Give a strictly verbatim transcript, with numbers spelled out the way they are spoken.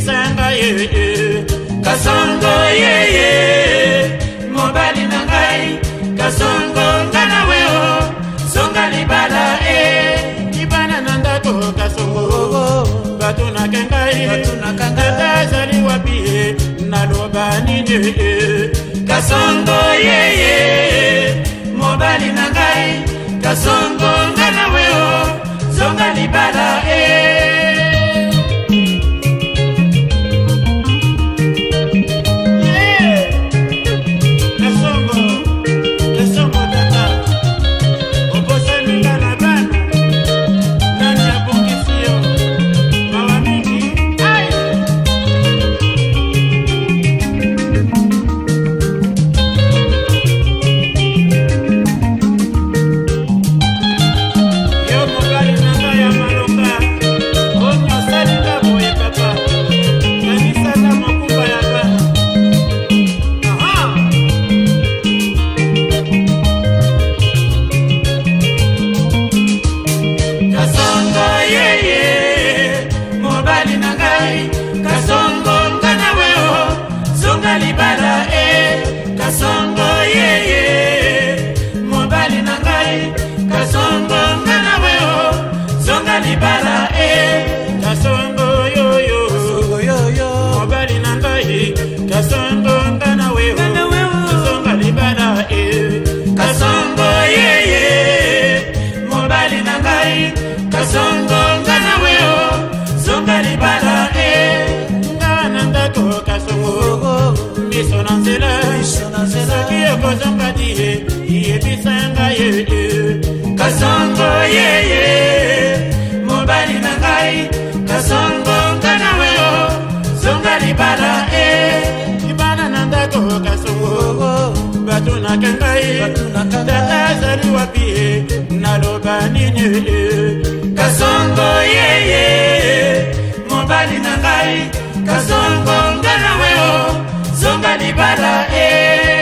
yebisanga ye kasongo ye ye mobali na ngai kasongo ngana weo songa libala e ibana na ndako kasongo batuna kengai batuna kangata zali wapi naloba nini kasongo ye ye mobali na ngai kasongo ngana weo songa libala e kasongo ngana weo songa libala e ngana ndako kasongo miso na nzela soki okozonga die yebisanga ye kasongo ye ye mobali na ngai kasongo ngana weo songa libala e ibana na ndako kasongo batuna kengai tata zali wapi naloba nini kasongo ye ye mobali na ngai kasongo ngana weo songa libala e